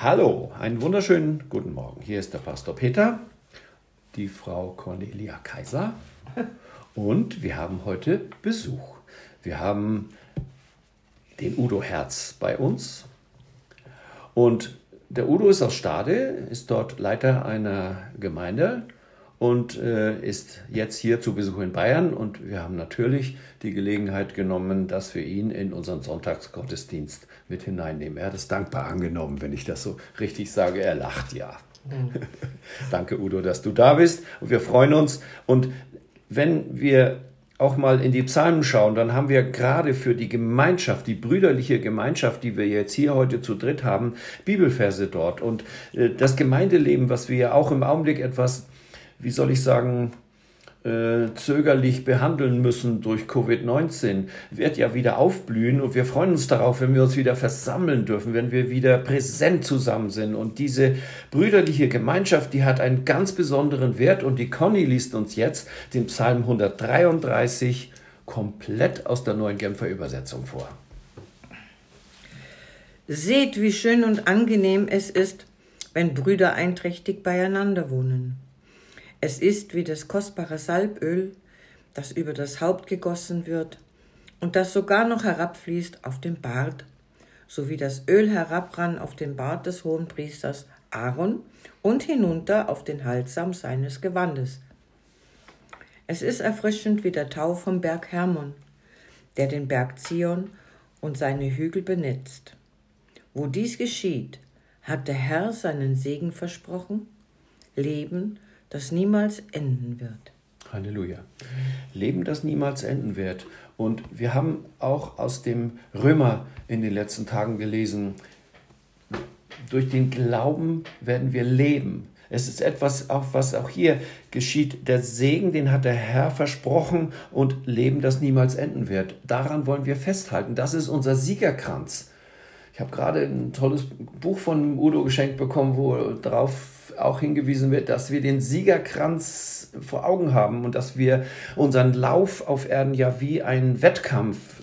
Hallo, einen wunderschönen guten Morgen. Hier ist der Pastor Peter, die Frau Cornelia Kaiser und wir haben heute Besuch. Wir haben den Udo Herz bei uns und der Udo ist aus Stade, ist dort Leiter einer Gemeinde und ist jetzt hier zu Besuch in Bayern und wir haben natürlich die Gelegenheit genommen, dass wir ihn in unseren Sonntagsgottesdienst mit hineinnehmen. Er hat es dankbar angenommen, wenn ich das so richtig sage. Er lacht, ja. Danke, Udo, dass du da bist und wir freuen uns. Und wenn wir auch mal in die Psalmen schauen, dann haben wir gerade für die Gemeinschaft, die brüderliche Gemeinschaft, die wir jetzt hier heute zu dritt haben, Bibelverse dort. Und das Gemeindeleben, was wir ja auch im Augenblick etwas, wie soll ich sagen, zögerlich behandeln müssen durch Covid-19, wird ja wieder aufblühen und wir freuen uns darauf, wenn wir uns wieder versammeln dürfen, wenn wir wieder präsent zusammen sind. Und diese brüderliche Gemeinschaft, die hat einen ganz besonderen Wert und die Conny liest uns jetzt den Psalm 133 komplett aus der Neuen Genfer Übersetzung vor. Seht, wie schön und angenehm es ist, wenn Brüder einträchtig beieinander wohnen. Es ist wie das kostbare Salböl, das über das Haupt gegossen wird und das sogar noch herabfließt auf den Bart, so wie das Öl herabrann auf den Bart des Hohenpriesters Aaron und hinunter auf den Halssaum seines Gewandes. Es ist erfrischend wie der Tau vom Berg Hermon, der den Berg Zion und seine Hügel benetzt. Wo dies geschieht, hat der Herr seinen Segen versprochen, Leben, das niemals enden wird. Halleluja. Leben, das niemals enden wird. Und wir haben auch aus dem Römer in den letzten Tagen gelesen, durch den Glauben werden wir leben. Es ist etwas, was auch hier geschieht. Der Segen, den hat der Herr versprochen und Leben, das niemals enden wird. Daran wollen wir festhalten. Das ist unser Siegerkranz. Ich habe gerade ein tolles Buch von Udo geschenkt bekommen, wo darauf auch hingewiesen wird, dass wir den Siegerkranz vor Augen haben und dass wir unseren Lauf auf Erden ja wie einen Wettkampf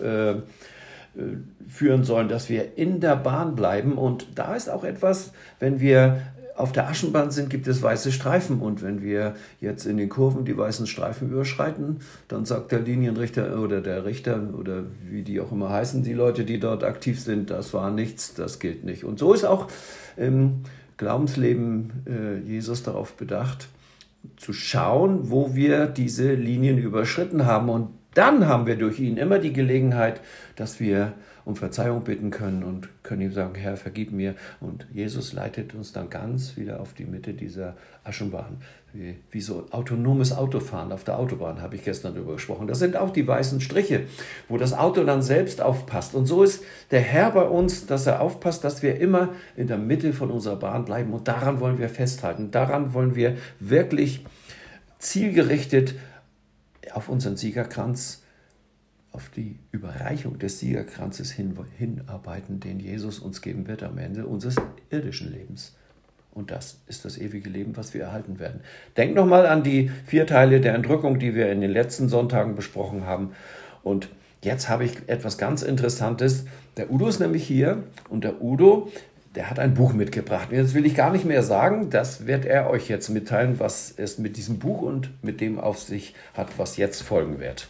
führen sollen, dass wir in der Bahn bleiben. Und da ist auch etwas, wenn wir auf der Aschenbahn sind, gibt es weiße Streifen. Und wenn wir jetzt in den Kurven die weißen Streifen überschreiten, dann sagt der Linienrichter oder der Richter oder wie die auch immer heißen, die Leute, die dort aktiv sind, das war nichts, das gilt nicht. Und so ist auch im Glaubensleben Jesus darauf bedacht, zu schauen, wo wir diese Linien überschritten haben. Und dann haben wir durch ihn immer die Gelegenheit, dass wir um Verzeihung bitten können und können ihm sagen, Herr, vergib mir. Und Jesus leitet uns dann ganz wieder auf die Mitte dieser Aschenbahn. Wie so autonomes Autofahren auf der Autobahn, habe ich gestern darüber gesprochen. Das sind auch die weißen Striche, wo das Auto dann selbst aufpasst. Und so ist der Herr bei uns, dass er aufpasst, dass wir immer in der Mitte von unserer Bahn bleiben. Und daran wollen wir festhalten. Daran wollen wir wirklich zielgerichtet auf unseren Siegerkranz, auf die Überreichung des Siegerkranzes hinarbeiten, den Jesus uns geben wird am Ende unseres irdischen Lebens. Und das ist das ewige Leben, was wir erhalten werden. Denk nochmal an die 4 Teile der Entrückung, die wir in den letzten Sonntagen besprochen haben. Und jetzt habe ich etwas ganz Interessantes. Der Udo ist nämlich hier und der Udo, der hat ein Buch mitgebracht. Und jetzt will ich gar nicht mehr sagen, das wird er euch jetzt mitteilen, was es mit diesem Buch und mit dem auf sich hat, was jetzt folgen wird.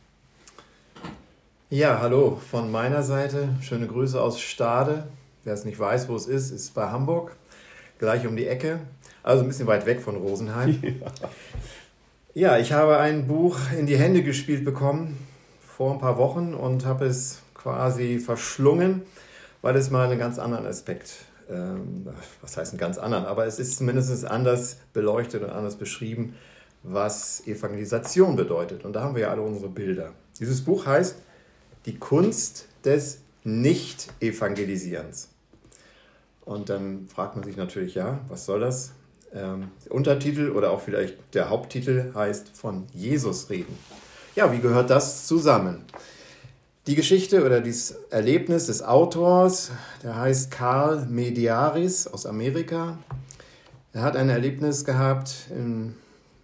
Ja, hallo von meiner Seite. Schöne Grüße aus Stade. Wer es nicht weiß, wo es ist bei Hamburg. Gleich um die Ecke. Also ein bisschen weit weg von Rosenheim. Ja, ich habe ein Buch in die Hände gespielt bekommen vor ein paar Wochen und habe es quasi verschlungen, weil es mal einen ganz anderen Aspekt, was heißt einen ganz anderen, aber es ist zumindest anders beleuchtet und anders beschrieben, was Evangelisation bedeutet. Und da haben wir ja alle unsere Bilder. Dieses Buch heißt Die Kunst des Nicht-Evangelisierens. Und dann fragt man sich natürlich, ja, was soll das? Der Untertitel oder auch vielleicht der Haupttitel heißt Von Jesus reden. Ja, wie gehört das zusammen? Die Geschichte oder das Erlebnis des Autors, der heißt Carl Mediaris aus Amerika. Er hat ein Erlebnis gehabt in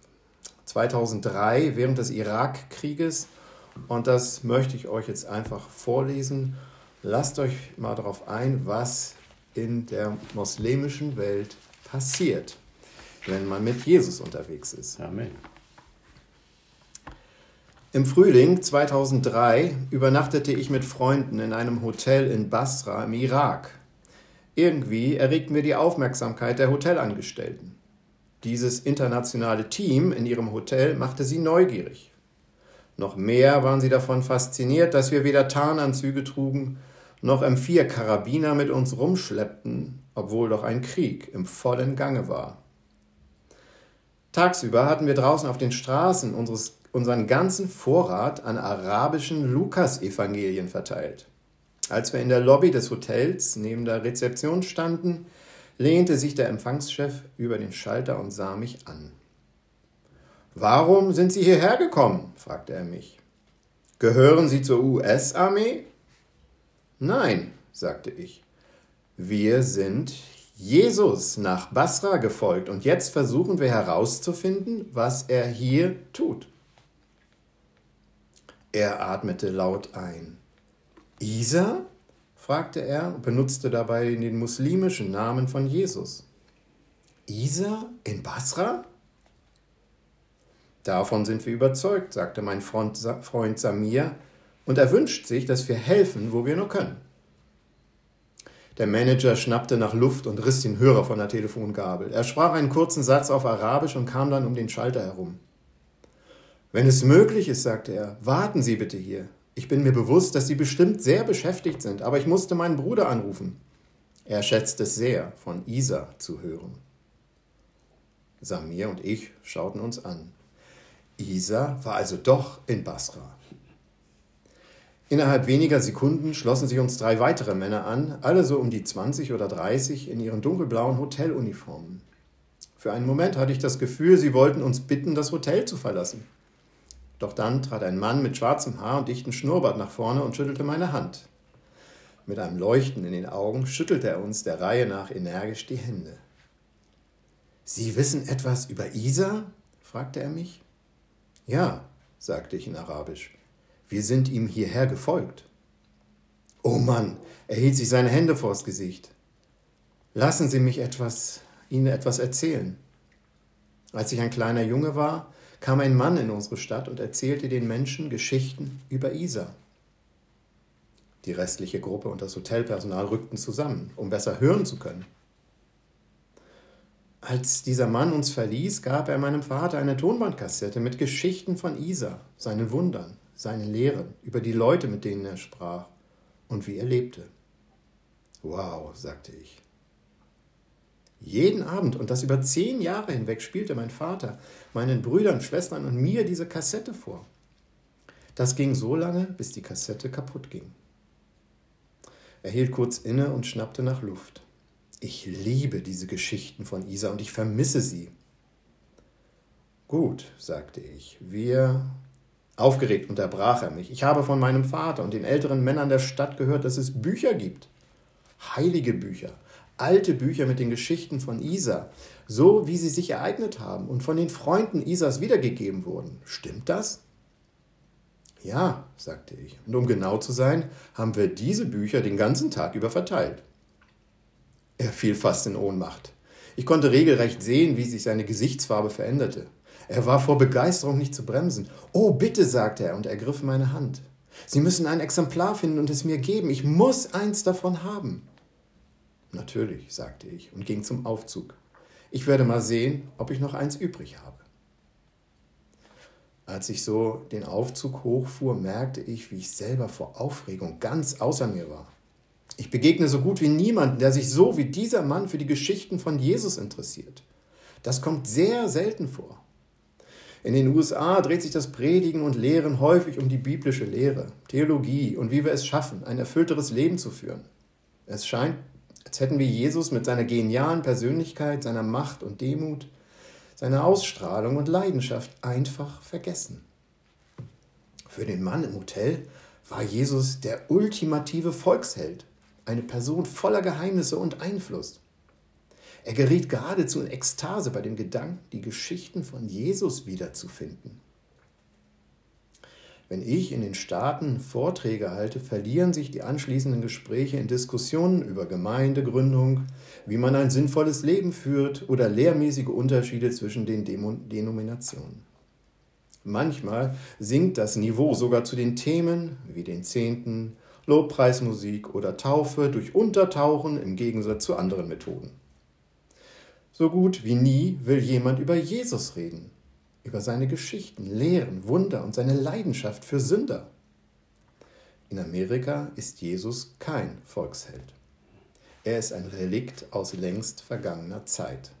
2003 während des Irakkrieges und das möchte ich euch jetzt einfach vorlesen. Lasst euch mal darauf ein, was in der moslemischen Welt passiert, wenn man mit Jesus unterwegs ist. Amen. Im Frühling 2003 übernachtete ich mit Freunden in einem Hotel in Basra im Irak. Irgendwie erregten wir die Aufmerksamkeit der Hotelangestellten. Dieses internationale Team in ihrem Hotel machte sie neugierig. Noch mehr waren sie davon fasziniert, dass wir weder Tarnanzüge trugen, noch M4-Karabiner mit uns rumschleppten, obwohl doch ein Krieg im vollen Gange war. Tagsüber hatten wir draußen auf den Straßen unseren ganzen Vorrat an arabischen Lukas-Evangelien verteilt. Als wir in der Lobby des Hotels neben der Rezeption standen, lehnte sich der Empfangschef über den Schalter und sah mich an. »Warum sind Sie hierher gekommen?« fragte er mich. »Gehören Sie zur US-Armee?« »Nein«, sagte ich. »Wir sind Jesus nach Basra gefolgt und jetzt versuchen wir herauszufinden, was er hier tut.« Er atmete laut ein. »Isa?« fragte er und benutzte dabei den muslimischen Namen von Jesus. »Isa in Basra?« »Davon sind wir überzeugt«, sagte mein Freund Samir, und er wünscht sich, dass wir helfen, wo wir nur können. Der Manager schnappte nach Luft und riss den Hörer von der Telefongabel. Er sprach einen kurzen Satz auf Arabisch und kam dann um den Schalter herum. »Wenn es möglich ist«, sagte er, »warten Sie bitte hier. Ich bin mir bewusst, dass Sie bestimmt sehr beschäftigt sind, aber ich musste meinen Bruder anrufen.« Er schätzt es sehr, von Isa zu hören. Samir und ich schauten uns an. Isa war also doch in Basra. Innerhalb weniger Sekunden schlossen sich uns 3 weitere Männer an, alle so um die 20 oder 30 in ihren dunkelblauen Hoteluniformen. Für einen Moment hatte ich das Gefühl, sie wollten uns bitten, das Hotel zu verlassen. Doch dann trat ein Mann mit schwarzem Haar und dichtem Schnurrbart nach vorne und schüttelte meine Hand. Mit einem Leuchten in den Augen schüttelte er uns der Reihe nach energisch die Hände. »Sie wissen etwas über Isa?« fragte er mich. »Ja«, sagte ich in Arabisch. »Wir sind ihm hierher gefolgt.« »Oh Mann«, er hielt sich seine Hände vors Gesicht. »Lassen Sie mich Ihnen etwas erzählen. Als ich ein kleiner Junge war, kam ein Mann in unsere Stadt und erzählte den Menschen Geschichten über Isa.« Die restliche Gruppe und das Hotelpersonal rückten zusammen, um besser hören zu können. Als dieser Mann uns verließ, gab er meinem Vater eine Tonbandkassette mit Geschichten von Isa, seinen Wundern, seinen Lehren, über die Leute, mit denen er sprach und wie er lebte. »Wow«, sagte ich. Jeden Abend, und das über 10 Jahre hinweg, spielte mein Vater meinen Brüdern, Schwestern und mir diese Kassette vor. Das ging so lange, bis die Kassette kaputt ging. Er hielt kurz inne und schnappte nach Luft. »Ich liebe diese Geschichten von Isa und ich vermisse sie.« »Gut«, sagte ich, Aufgeregt unterbrach er mich. »Ich habe von meinem Vater und den älteren Männern der Stadt gehört, dass es Bücher gibt. Heilige Bücher, alte Bücher mit den Geschichten von Isa, so wie sie sich ereignet haben und von den Freunden Isas wiedergegeben wurden. Stimmt das?« »Ja«, sagte ich, und um genau zu sein, haben wir diese Bücher den ganzen Tag über verteilt.« Er fiel fast in Ohnmacht. Ich konnte regelrecht sehen, wie sich seine Gesichtsfarbe veränderte. Er war vor Begeisterung nicht zu bremsen. »Oh, bitte«, sagte er und ergriff meine Hand. »Sie müssen ein Exemplar finden und es mir geben. Ich muss eins davon haben.« »Natürlich«, sagte ich und ging zum Aufzug. »Ich werde mal sehen, ob ich noch eins übrig habe.« Als ich so den Aufzug hochfuhr, merkte ich, wie ich selber vor Aufregung ganz außer mir war. Ich begegne so gut wie niemanden, der sich so wie dieser Mann für die Geschichten von Jesus interessiert. Das kommt sehr selten vor. In den USA dreht sich das Predigen und Lehren häufig um die biblische Lehre, Theologie und wie wir es schaffen, ein erfüllteres Leben zu führen. Es scheint, als hätten wir Jesus mit seiner genialen Persönlichkeit, seiner Macht und Demut, seiner Ausstrahlung und Leidenschaft einfach vergessen. Für den Mann im Hotel war Jesus der ultimative Volksheld, eine Person voller Geheimnisse und Einfluss. Er geriet geradezu in Ekstase bei dem Gedanken, die Geschichten von Jesus wiederzufinden. Wenn ich in den Staaten Vorträge halte, verlieren sich die anschließenden Gespräche in Diskussionen über Gemeindegründung, wie man ein sinnvolles Leben führt oder lehrmäßige Unterschiede zwischen den Denominationen. Manchmal sinkt das Niveau sogar zu den Themen wie den Zehnten, Lobpreismusik oder Taufe durch Untertauchen im Gegensatz zu anderen Methoden. So gut wie nie will jemand über Jesus reden, über seine Geschichten, Lehren, Wunder und seine Leidenschaft für Sünder. In Amerika ist Jesus kein Volksheld. Er ist ein Relikt aus längst vergangener Zeit.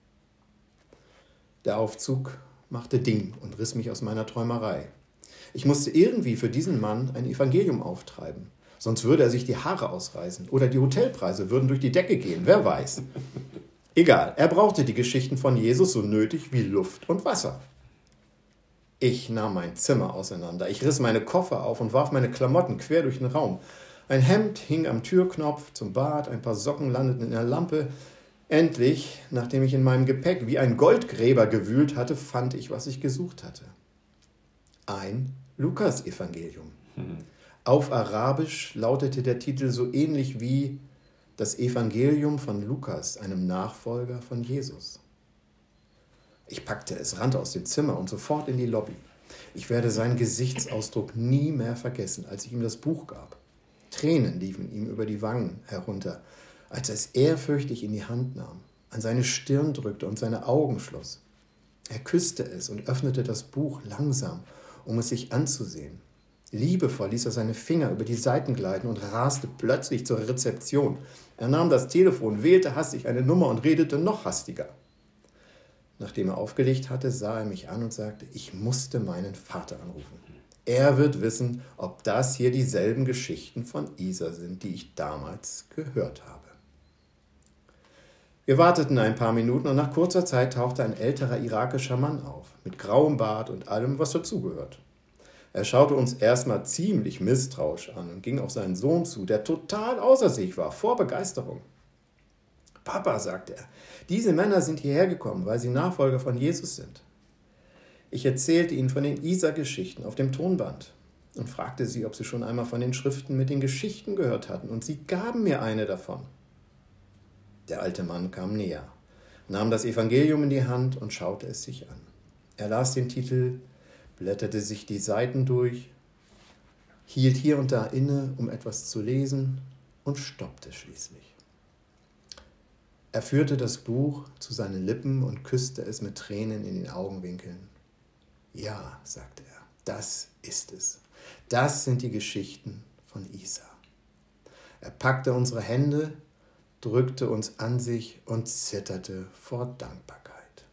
Der Aufzug machte Ding und riss mich aus meiner Träumerei. Ich musste irgendwie für diesen Mann ein Evangelium auftreiben. Sonst würde er sich die Haare ausreißen oder die Hotelpreise würden durch die Decke gehen, wer weiß. Egal, er brauchte die Geschichten von Jesus so nötig wie Luft und Wasser. Ich nahm mein Zimmer auseinander. Ich riss meine Koffer auf und warf meine Klamotten quer durch den Raum. Ein Hemd hing am Türknopf zum Bad, ein paar Socken landeten in der Lampe. Endlich, nachdem ich in meinem Gepäck wie ein Goldgräber gewühlt hatte, fand ich, was ich gesucht hatte. Ein Lukas-Evangelium. Auf Arabisch lautete der Titel so ähnlich wie das Evangelium von Lukas, einem Nachfolger von Jesus. Ich packte es, rannte aus dem Zimmer und sofort in die Lobby. Ich werde seinen Gesichtsausdruck nie mehr vergessen, als ich ihm das Buch gab. Tränen liefen ihm über die Wangen herunter, als er es ehrfürchtig in die Hand nahm, an seine Stirn drückte und seine Augen schloss. Er küsste es und öffnete das Buch langsam, um es sich anzusehen. Liebevoll ließ er seine Finger über die Seiten gleiten und raste plötzlich zur Rezeption. Er nahm das Telefon, wählte hastig eine Nummer und redete noch hastiger. Nachdem er aufgelegt hatte, sah er mich an und sagte, ich musste meinen Vater anrufen. Er wird wissen, ob das hier dieselben Geschichten von Isa sind, die ich damals gehört habe. Wir warteten ein paar Minuten und nach kurzer Zeit tauchte ein älterer irakischer Mann auf, mit grauem Bart und allem, was dazugehört. Er schaute uns erstmal ziemlich misstrauisch an und ging auf seinen Sohn zu, der total außer sich war, vor Begeisterung. Papa, sagte er, diese Männer sind hierher gekommen, weil sie Nachfolger von Jesus sind. Ich erzählte ihnen von den Isa-Geschichten auf dem Tonband und fragte sie, ob sie schon einmal von den Schriften mit den Geschichten gehört hatten, und sie gaben mir eine davon. Der alte Mann kam näher, nahm das Evangelium in die Hand und schaute es sich an. Er las den Titel, blätterte sich die Seiten durch, hielt hier und da inne, um etwas zu lesen, und stoppte schließlich. Er führte das Buch zu seinen Lippen und küsste es mit Tränen in den Augenwinkeln. Ja, sagte er, das ist es. Das sind die Geschichten von Isa. Er packte unsere Hände, drückte uns an sich und zitterte vor Dankbarkeit.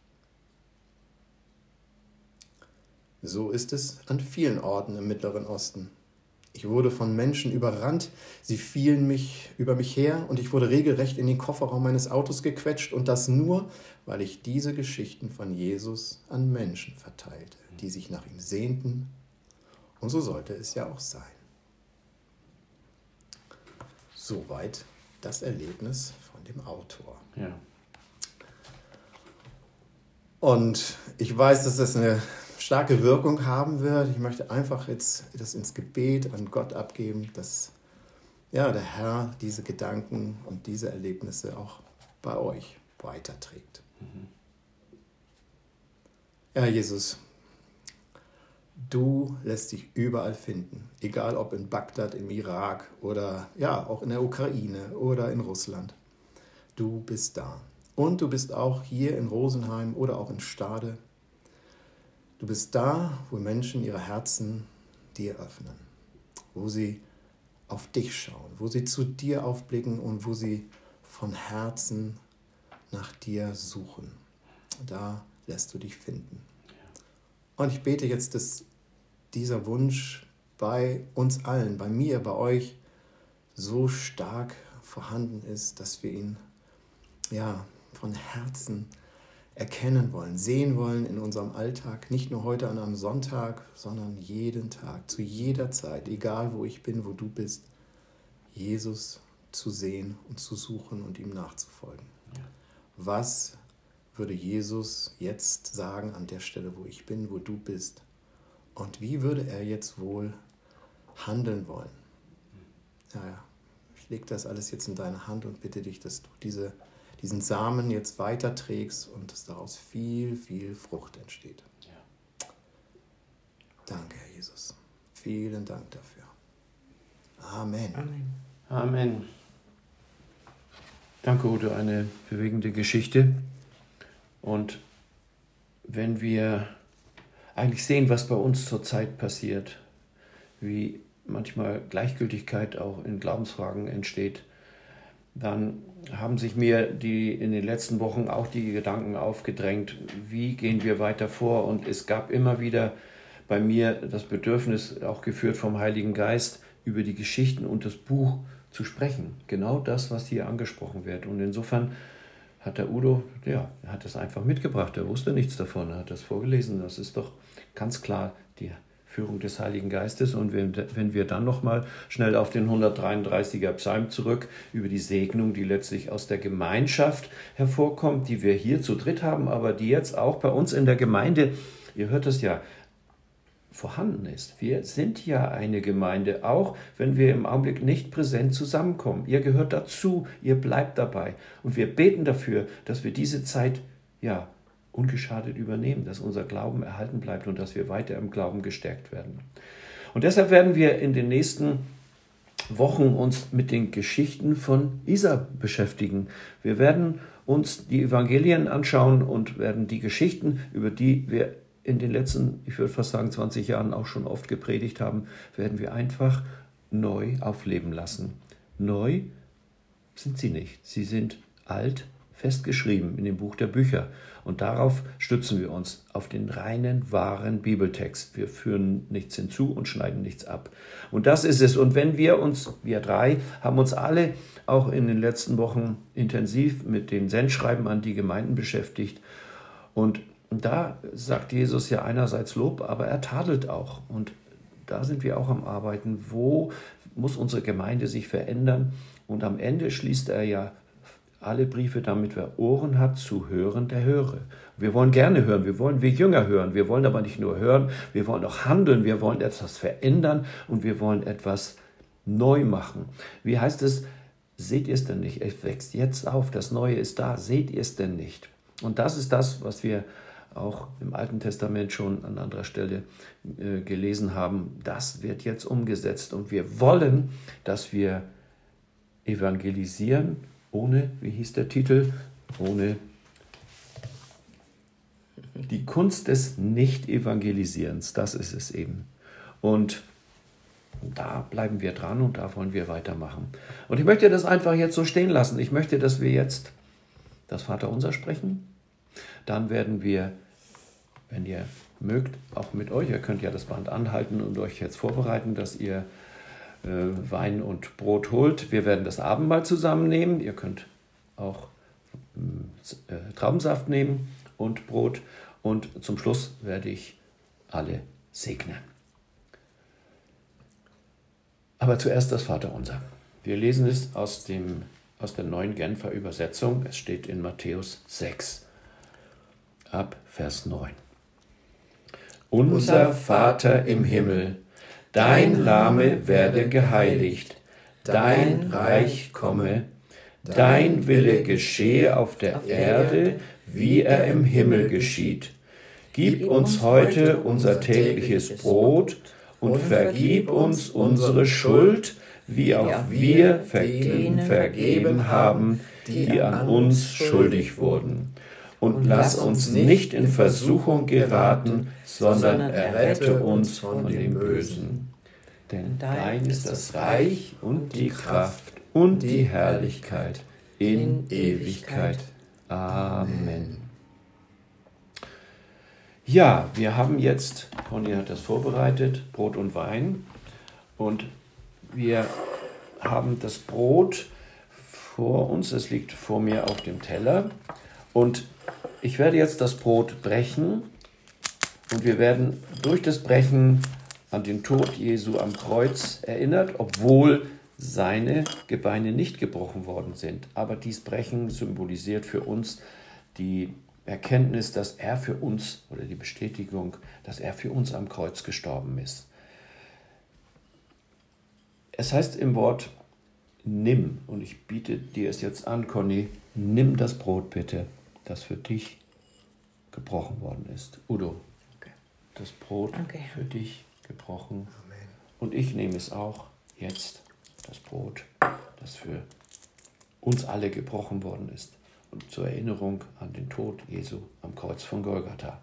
So ist es an vielen Orten im Mittleren Osten. Ich wurde von Menschen überrannt, sie fielen über mich her und ich wurde regelrecht in den Kofferraum meines Autos gequetscht, und das nur, weil ich diese Geschichten von Jesus an Menschen verteilte, die sich nach ihm sehnten, und so sollte es ja auch sein. Soweit das Erlebnis von dem Autor. Ja. Und ich weiß, dass das eine starke Wirkung haben wird. Ich möchte einfach jetzt das ins Gebet an Gott abgeben, dass ja, der Herr diese Gedanken und diese Erlebnisse auch bei euch weiterträgt. Ja, Jesus, du lässt dich überall finden, egal ob in Bagdad, im Irak oder ja, auch in der Ukraine oder in Russland. Du bist da. Und du bist auch hier in Rosenheim oder auch in Stade. Du bist da, wo Menschen ihre Herzen dir öffnen, wo sie auf dich schauen, wo sie zu dir aufblicken und wo sie von Herzen nach dir suchen. Da lässt du dich finden. Und ich bete jetzt, dass dieser Wunsch bei uns allen, bei mir, bei euch so stark vorhanden ist, dass wir ihn ja, von Herzen erkennen wollen, sehen wollen in unserem Alltag, nicht nur heute an einem Sonntag, sondern jeden Tag, zu jeder Zeit, egal wo ich bin, wo du bist, Jesus zu sehen und zu suchen und ihm nachzufolgen. Ja. Was würde Jesus jetzt sagen an der Stelle, wo ich bin, wo du bist, Und wie würde er jetzt wohl handeln wollen? Ja, ich lege das alles jetzt in deine Hand und bitte dich, dass du diesen Samen jetzt weiterträgst und dass daraus viel, viel Frucht entsteht. Ja. Danke, Herr Jesus. Vielen Dank dafür. Amen. Amen. Amen. Danke, Udo, eine bewegende Geschichte. Und wenn wir eigentlich sehen, was bei uns zurzeit passiert, wie manchmal Gleichgültigkeit auch in Glaubensfragen entsteht, dann haben sich mir in den letzten Wochen auch die Gedanken aufgedrängt, wie gehen wir weiter vor? Und es gab immer wieder bei mir das Bedürfnis, auch geführt vom Heiligen Geist, über die Geschichten und das Buch zu sprechen. Genau das, was hier angesprochen wird. Und insofern hat der Udo, er hat das einfach mitgebracht. Er wusste nichts davon, er hat das vorgelesen. Das ist doch ganz klar die Führung des Heiligen Geistes. Und wenn wir dann nochmal schnell auf den 133er Psalm zurück, über die Segnung, die letztlich aus der Gemeinschaft hervorkommt, die wir hier zu dritt haben, aber die jetzt auch bei uns in der Gemeinde, ihr hört es ja, vorhanden ist. Wir sind ja eine Gemeinde, auch wenn wir im Augenblick nicht präsent zusammenkommen. Ihr gehört dazu, ihr bleibt dabei. Und wir beten dafür, dass wir diese Zeit ungeschadet übernehmen, dass unser Glauben erhalten bleibt und dass wir weiter im Glauben gestärkt werden. Und deshalb werden wir in den nächsten Wochen uns mit den Geschichten von Isa beschäftigen. Wir werden uns die Evangelien anschauen und werden die Geschichten, über die wir in den letzten, ich würde fast sagen 20 Jahren auch schon oft gepredigt haben, werden wir einfach neu aufleben lassen. Neu sind sie nicht. Sie sind alt, festgeschrieben in dem Buch der Bücher. Und darauf stützen wir uns, auf den reinen, wahren Bibeltext. Wir führen nichts hinzu und schneiden nichts ab. Und das ist es. Und wenn wir drei, haben uns alle auch in den letzten Wochen intensiv mit den Sendschreiben an die Gemeinden beschäftigt. Und da sagt Jesus ja einerseits Lob, aber er tadelt auch. Und da sind wir auch am Arbeiten. Wo muss unsere Gemeinde sich verändern? Und am Ende schließt er ja alle Briefe damit, wer Ohren hat zu hören, der höre. Wir wollen gerne hören, wir wollen wie Jünger hören. Wir wollen aber nicht nur hören, wir wollen auch handeln, wir wollen etwas verändern und wir wollen etwas neu machen. Wie heißt es? Seht ihr es denn nicht? Es wächst jetzt auf, das Neue ist da. Seht ihr es denn nicht? Und das ist das, was wir auch im Alten Testament schon an anderer Stelle gelesen haben. Das wird jetzt umgesetzt und wir wollen, dass wir evangelisieren ohne, wie hieß der Titel, ohne die Kunst des Nicht-Evangelisierens. Das ist es eben. Und da bleiben wir dran und da wollen wir weitermachen. Und ich möchte das einfach jetzt so stehen lassen. Ich möchte, dass wir jetzt das Vaterunser sprechen. Dann werden wir, wenn ihr mögt, auch mit euch, ihr könnt ja das Band anhalten und euch jetzt vorbereiten, dass ihr Wein und Brot holt. Wir werden das Abendmahl zusammennehmen. Ihr könnt auch Traubensaft nehmen und Brot. Und zum Schluss werde ich alle segnen. Aber zuerst das Vaterunser. Wir lesen es aus der Neuen Genfer Übersetzung. Es steht in Matthäus 6, ab Vers 9. Unser Vater im Himmel, dein Name werde geheiligt, dein Reich komme, dein Wille geschehe auf der Erde, wie er im Himmel geschieht. Gib uns heute unser tägliches Brot und vergib uns unsere Schuld, wie auch wir vergeben haben, die an uns schuldig wurden. Und lass uns nicht in Versuchung geraten, sondern errette uns von dem Bösen. Denn dein ist das Reich und die Kraft und die Herrlichkeit in Ewigkeit. Amen. Ja, wir haben jetzt, Conny hat das vorbereitet, Brot und Wein. Und wir haben das Brot vor uns, es liegt vor mir auf dem Teller. Und ich werde jetzt das Brot brechen und wir werden durch das Brechen an den Tod Jesu am Kreuz erinnert, obwohl seine Gebeine nicht gebrochen worden sind. Aber dies Brechen symbolisiert für uns die Erkenntnis, dass er für uns, oder die Bestätigung, dass er für uns am Kreuz gestorben ist. Es heißt im Wort, nimm, und ich biete dir es jetzt an, Conny, nimm das Brot bitte, das für dich gebrochen worden ist. Udo, das Brot für dich gebrochen. Amen. Und ich nehme es auch jetzt, das Brot, das für uns alle gebrochen worden ist. Und zur Erinnerung an den Tod Jesu am Kreuz von Golgatha.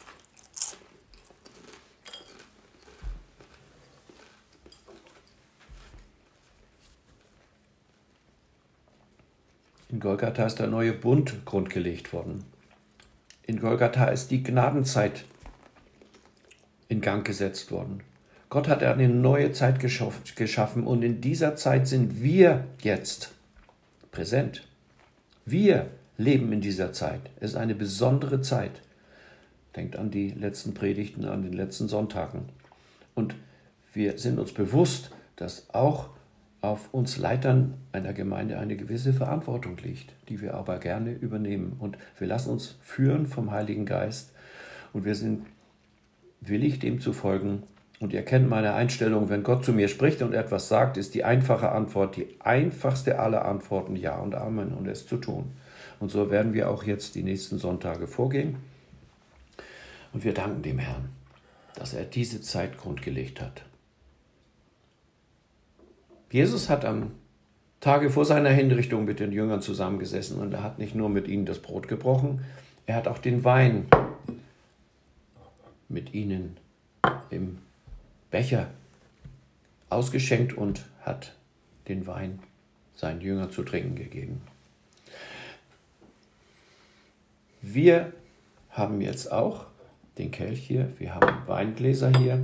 In Golgatha ist der neue Bund grundgelegt worden. In Golgatha ist die Gnadenzeit in Gang gesetzt worden. Gott hat eine neue Zeit geschaffen und in dieser Zeit sind wir jetzt präsent. Wir leben in dieser Zeit. Es ist eine besondere Zeit. Denkt an die letzten Predigten, an den letzten Sonntagen. Und wir sind uns bewusst, dass auch auf uns Leitern einer Gemeinde eine gewisse Verantwortung liegt, die wir aber gerne übernehmen. Und wir lassen uns führen vom Heiligen Geist und wir sind willig, dem zu folgen. Und ihr kennt meine Einstellung, wenn Gott zu mir spricht und etwas sagt, ist die einfache Antwort, die einfachste aller Antworten, Ja und Amen, und es zu tun. Und so werden wir auch jetzt die nächsten Sonntage vorgehen. Und wir danken dem Herrn, dass er diese Zeit grundgelegt hat. Jesus hat am Tage vor seiner Hinrichtung mit den Jüngern zusammengesessen und er hat nicht nur mit ihnen das Brot gebrochen, er hat auch den Wein mit ihnen im Becher ausgeschenkt und hat den Wein seinen Jüngern zu trinken gegeben. Wir haben jetzt auch den Kelch hier, wir haben Weingläser hier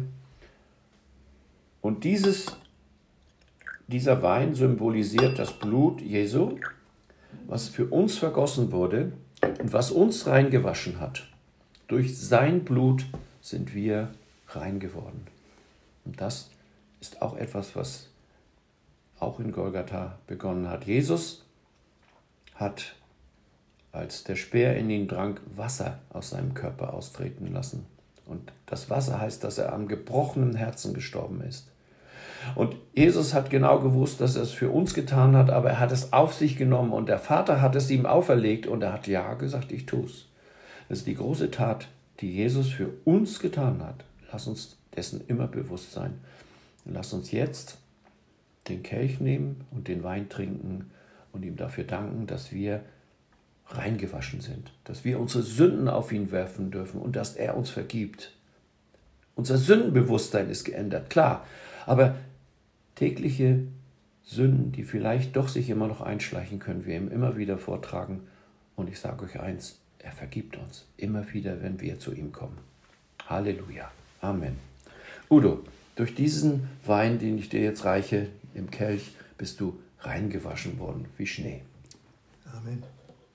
und dieser Wein symbolisiert das Blut Jesu, was für uns vergossen wurde und was uns reingewaschen hat. Durch sein Blut sind wir rein geworden. Und das ist auch etwas, was auch in Golgatha begonnen hat. Jesus hat, als der Speer in ihn drang, Wasser aus seinem Körper austreten lassen. Und das Wasser heißt, dass er am gebrochenen Herzen gestorben ist. Und Jesus hat genau gewusst, dass er es für uns getan hat, aber er hat es auf sich genommen und der Vater hat es ihm auferlegt und er hat ja gesagt, ich tue es. Das ist die große Tat, die Jesus für uns getan hat. Lass uns dessen immer bewusst sein. Und lass uns jetzt den Kelch nehmen und den Wein trinken und ihm dafür danken, dass wir reingewaschen sind, dass wir unsere Sünden auf ihn werfen dürfen und dass er uns vergibt. Unser Sündenbewusstsein ist geändert, klar, aber tägliche Sünden, die vielleicht doch sich immer noch einschleichen, können wir ihm immer wieder vortragen. Und ich sage euch eins, er vergibt uns immer wieder, wenn wir zu ihm kommen. Halleluja. Amen. Udo, durch diesen Wein, den ich dir jetzt reiche, im Kelch, bist du reingewaschen worden wie Schnee. Amen.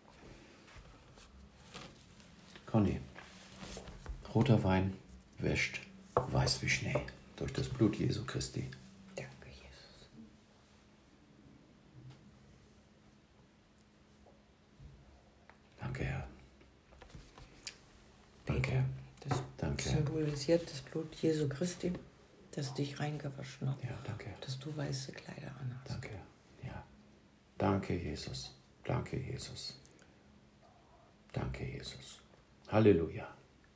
Conny, roter Wein wäscht weiß wie Schnee durch das Blut Jesu Christi. Danke, Jesus. Danke, Herr. Danke. Das Danke. symbolisiert das Blut Jesu Christi, das dich reingewaschen hat. Ja, danke. Dass du weiße Kleider anhast. Danke. Ja. Danke, Jesus. Danke, Jesus. Danke, Jesus. Halleluja.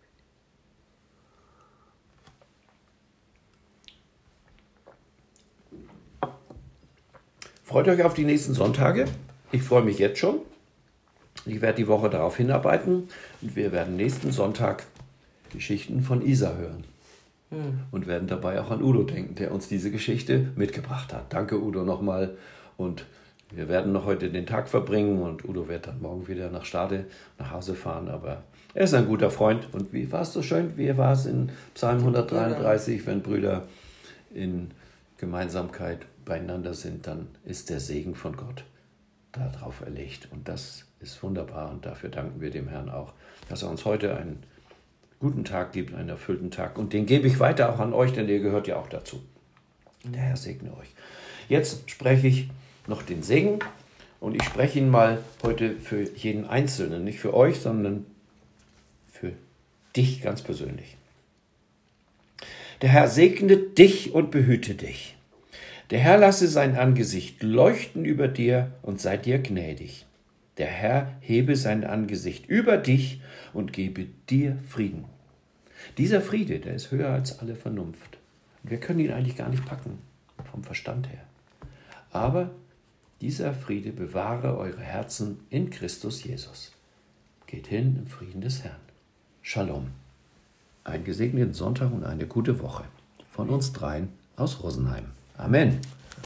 Freut euch auf die nächsten Sonntage. Ich freue mich jetzt schon. Ich werde die Woche darauf hinarbeiten und wir werden nächsten Sonntag Geschichten von Isa hören. Und werden dabei auch an Udo denken, der uns diese Geschichte mitgebracht hat. Danke, Udo, nochmal. Und wir werden noch heute den Tag verbringen und Udo wird dann morgen wieder nach Stade nach Hause fahren. Aber er ist ein guter Freund. Und wie war es so schön? Wie war es in Psalm 133, wenn Brüder in Gemeinsamkeit beieinander sind, dann ist der Segen von Gott darauf erlegt. Und das ist wunderbar und dafür danken wir dem Herrn auch, dass er uns heute einen guten Tag gibt, einen erfüllten Tag. Und den gebe ich weiter auch an euch, denn ihr gehört ja auch dazu. Der Herr segne euch. Jetzt spreche ich noch den Segen und ich spreche ihn mal heute für jeden Einzelnen, nicht für euch, sondern dich ganz persönlich. Der Herr segne dich und behüte dich. Der Herr lasse sein Angesicht leuchten über dir und sei dir gnädig. Der Herr hebe sein Angesicht über dich und gebe dir Frieden. Dieser Friede, der ist höher als alle Vernunft. Wir können ihn eigentlich gar nicht packen, vom Verstand her. Aber dieser Friede bewahre eure Herzen in Christus Jesus. Geht hin im Frieden des Herrn. Shalom. Einen gesegneten Sonntag und eine gute Woche. Von uns dreien aus Rosenheim. Amen.